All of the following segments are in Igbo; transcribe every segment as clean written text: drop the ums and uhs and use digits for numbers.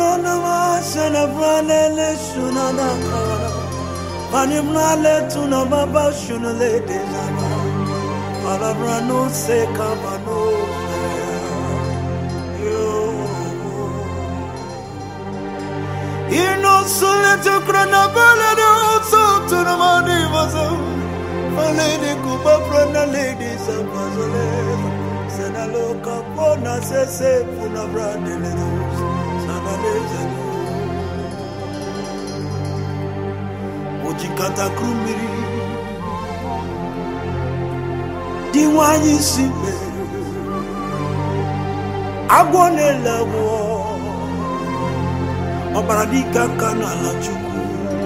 nama sena bralele shunana Vanimnale tuna baba shunale dezama Palabrano se kabano Ino solete krana balado so tuna mani vaso Falene kuba prana lady sabazole Sena loka pona se puna brandele Sana lezano Ojikata krumiri Diwanyi simbe Agwone lawo Obaradika kanala chuku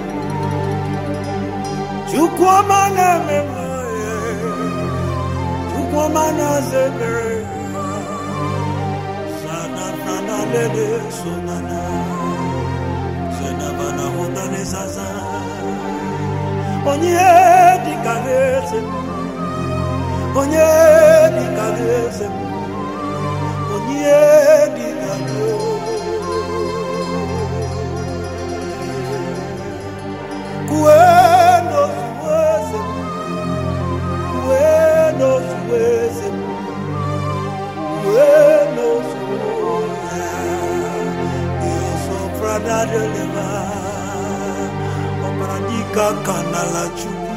Chuku amana memoye Chuku amana zebere Sana nana lele sonana Sena bana hotane zaza Onye di kageze Onye di kageze Onye di kageze Kueno suweze Kueno suweze Kueno suweze Io sopra da deleva Oparandika kanala chuku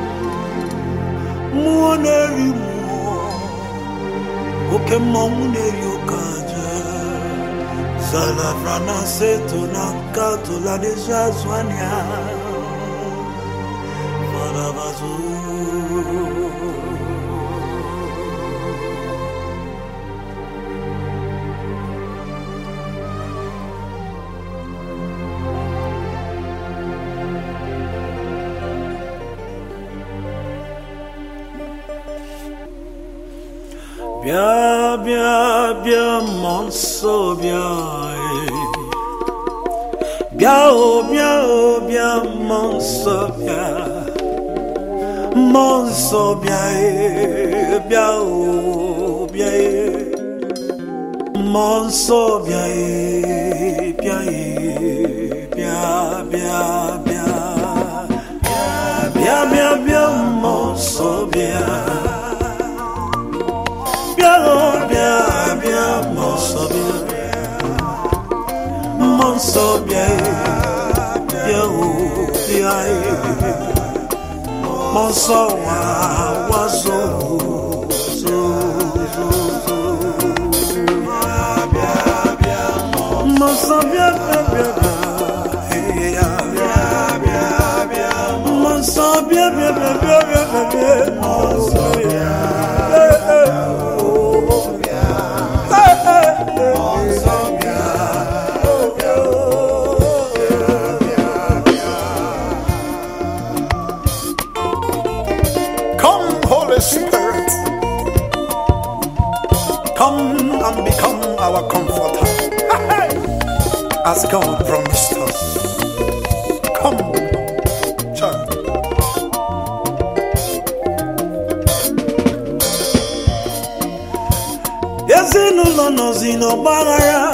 Muoneri muo Oke moneri okaja Sala frana seto na kato la deja zwania Farabazo Bien, monso bien. Bien, monso bien. Monso bien, bien. Monso bien, bien, monso bien. Bien, monso bien, monso bien, monso Come, Holy Spirit, come and become our comforter, as God promised us. Come, child. Yazino zino bagara,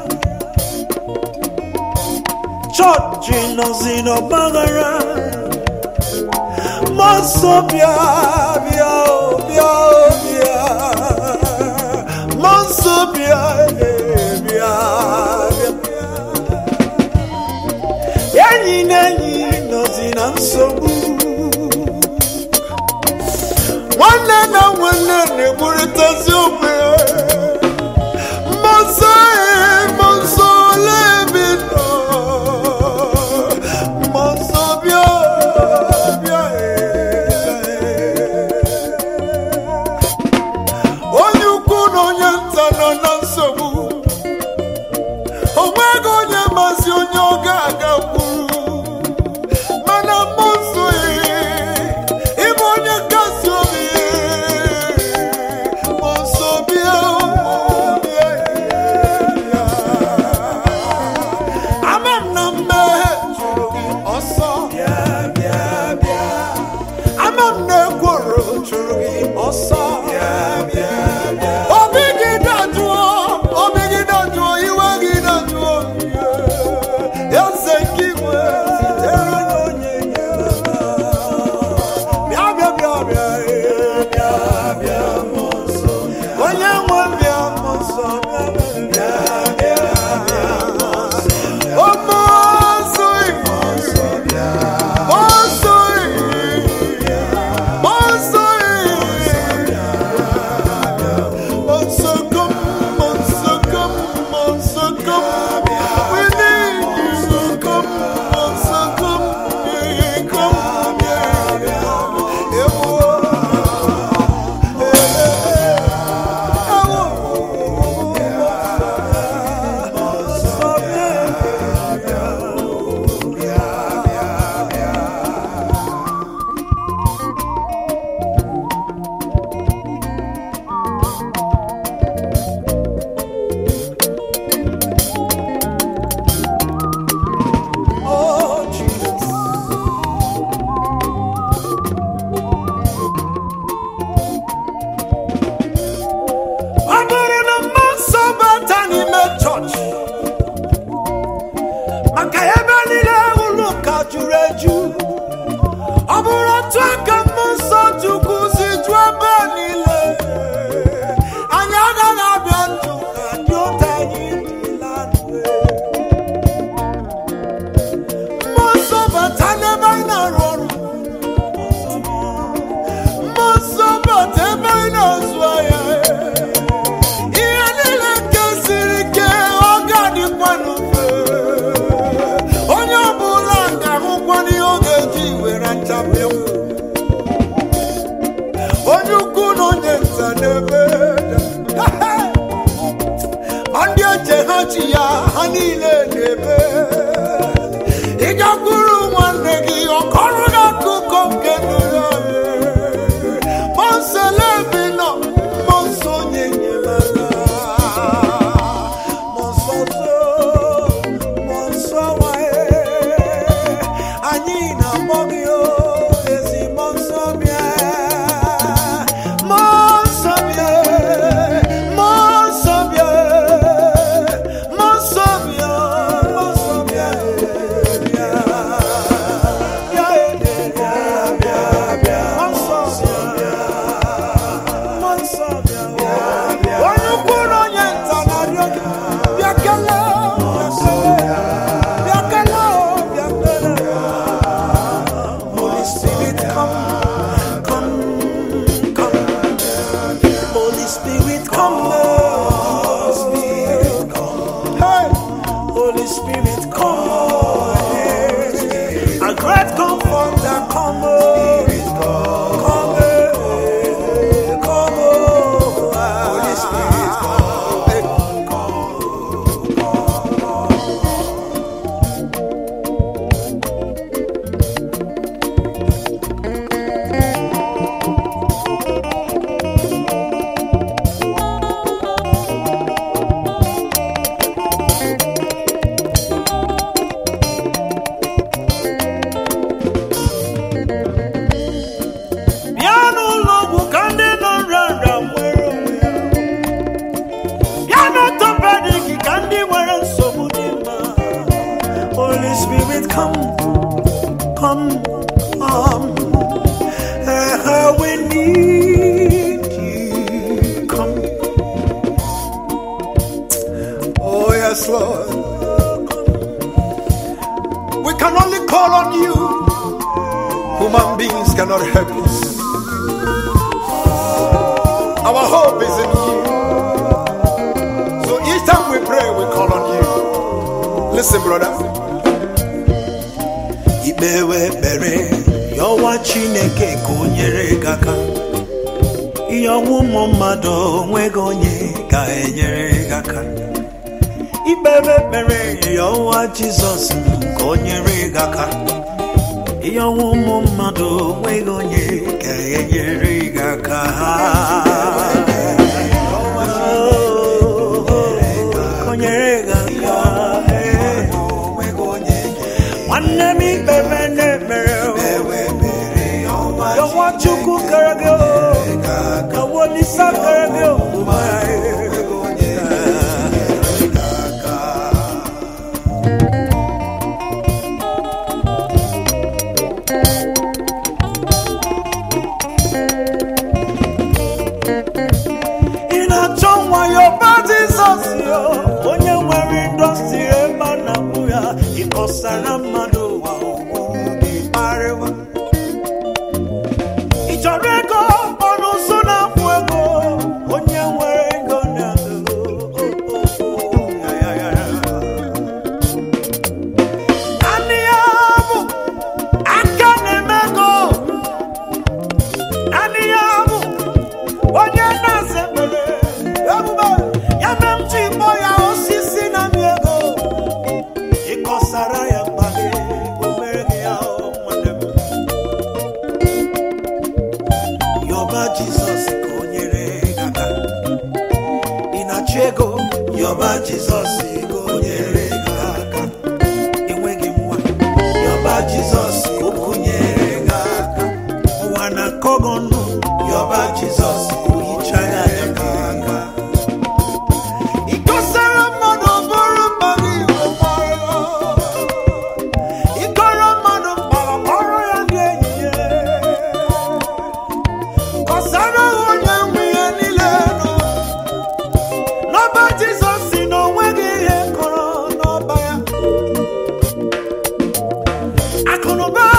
church no zino bagara. Monso bia, Monso bia. Yanyi no zinansobu. Wana ne buritaziome. Monso lebino. Monso bia. Monso bien. chi ya ha niile na-ebe ịgakwuru nwanne gị ọkọrọ gị akụkọ nke ndụ ya mọnsele bi nọ mọnsọ onye enyemaka mọnsọ wae anyị na-akpọ gị ezi mọnsọ bịa We need you. Come. Oh, yes, Lord. We can only call on you. Human beings cannot help us. Our hope is in you. So each time we pray, we call on you. Listen, brother. Ibewe bere. Yowa Chineke konyere gaka Iyowu mmado nwego nye ga enyere gaka Ibebe bere Yowa Jesus konyere gaka Iyowu mmado nwego nye ga enyere gaka Konyere gaka Wanne mi bebe ne bere Chukwu karagyo, kawolisa karagyo, inachomwa yo body sosio, onye nwere industry eba na buya, ikosara mmadụ wa omume parewa. Ichorego onu suna fuego onye nwere ego na Ani abu aka na-emego Ani abu onye na-asebere ebube ya memchi igbo ya osisi na miego ịkọsara ya mkpaghe omere gị ya nwanne m Yoba Jesus konyere gaka Inachego Yoba Jesus konyere gaka Enweghị nwa Yoba Jesus konyere gaka Wana kogonu Yoba Jesus kuhichaya ya gaka Ikosara mmadụ bụrụ mmadụ iwe mara Ikoro mmadụ mkpara ọrụ ya ndị enyi ya Kosara onye nwe ya niile nọ N'ọba Jizọs si n'onweghị ihe kọrọ n'ọba ya Akụnụba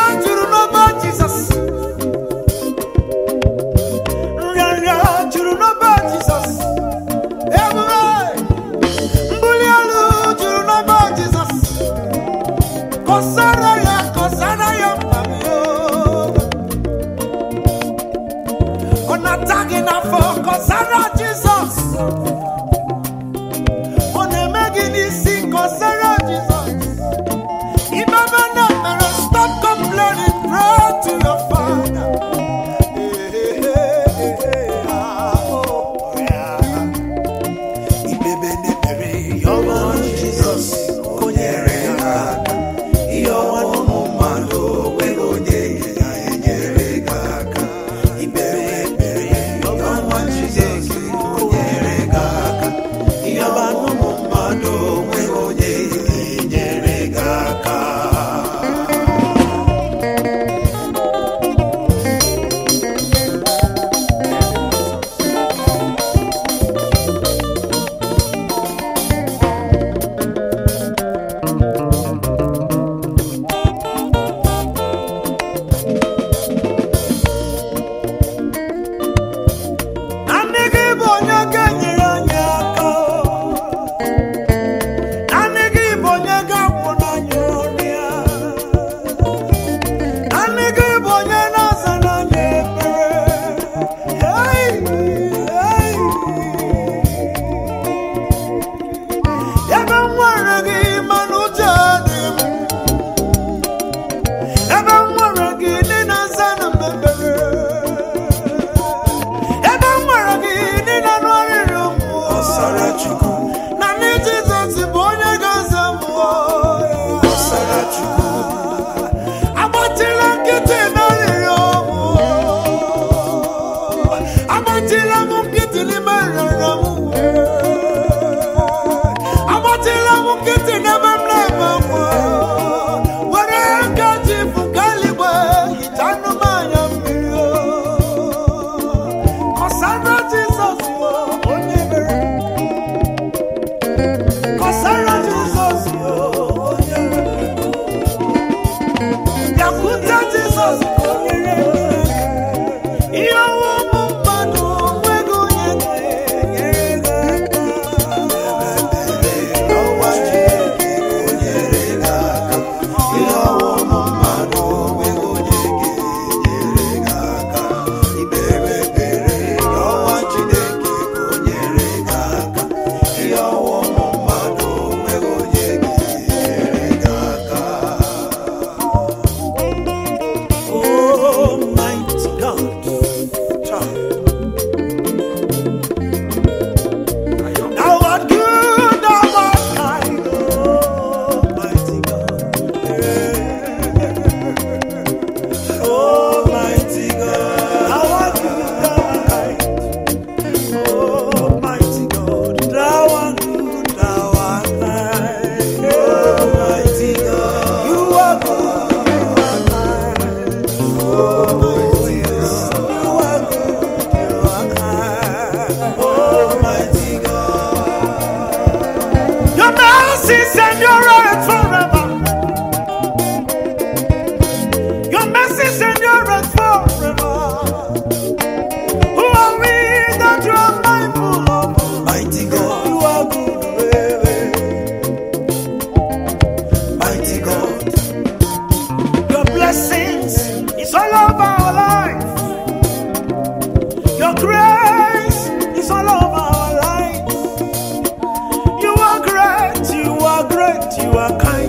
You are kind.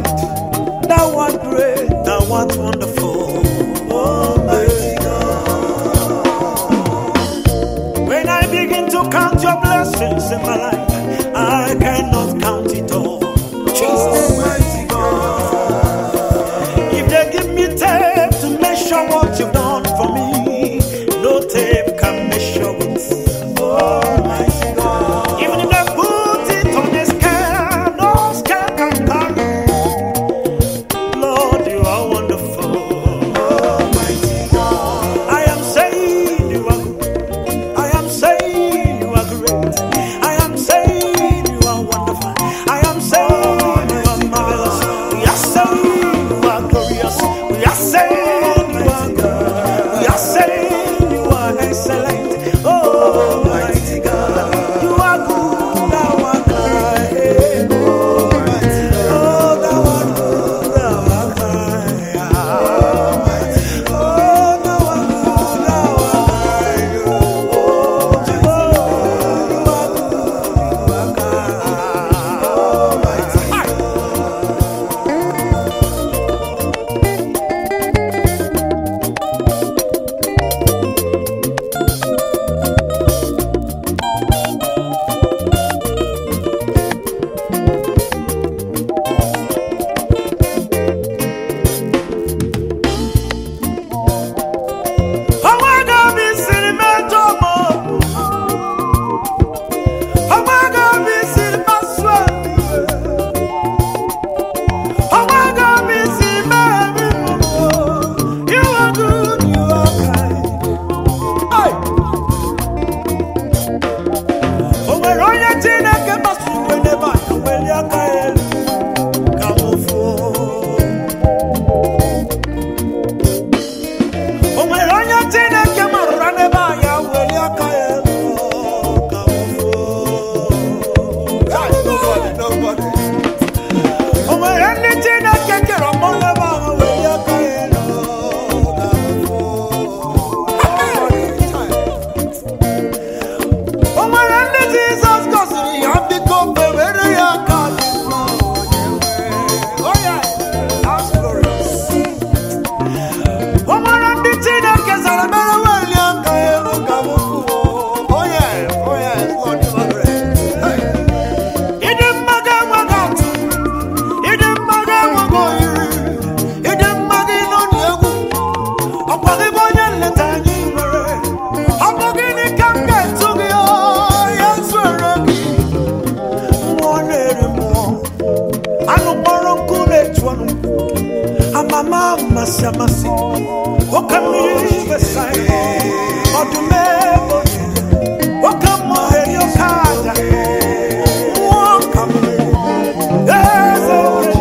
Amasi, Okamiri Besai, Odumebo, Okamo Yokada, Okamo, Ezo,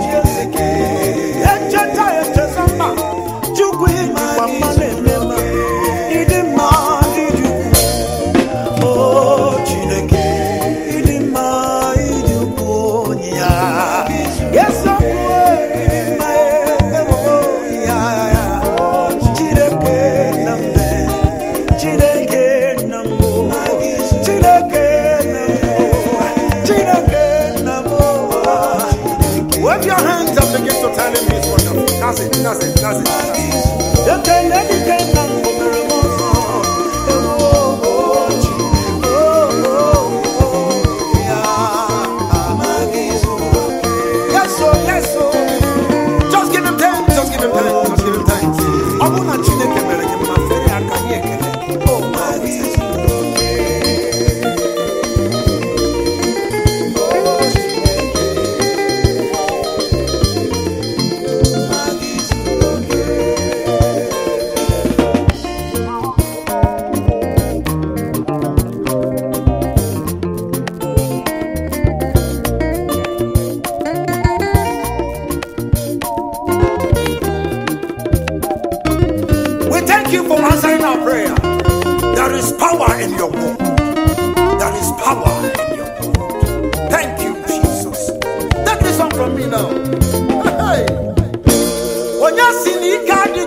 Ejata, Ejazama, Jugui, Mamane, Idima, Idu, Oh, Chineke, Idima, Idu, Yes, wave your hands up begin to tell him he's wonderful. That's it. Yes, so. Just give him time. Thank you for answering our prayer. There is power in your word. Thank you, Jesus. Take this one from me now. Hey. When you see me,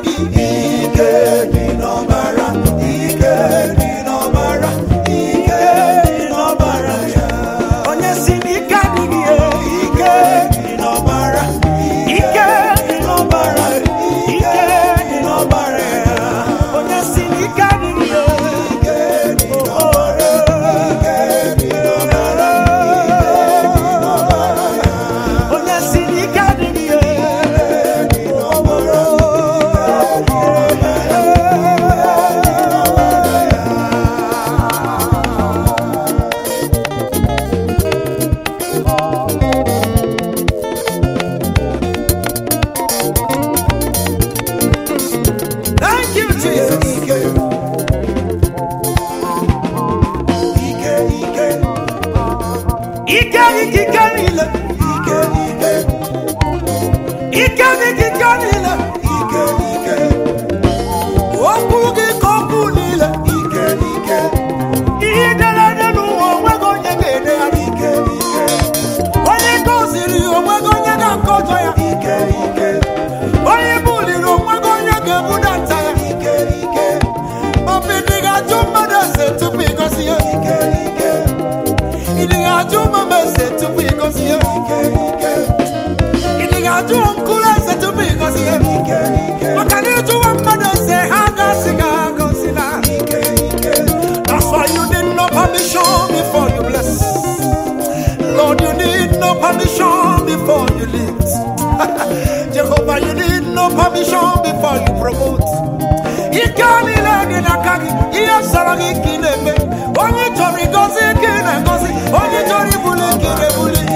that's why you need no permission before you bless. Lord, you need no permission before you lift. Jehovah, you need no permission before you promote. Only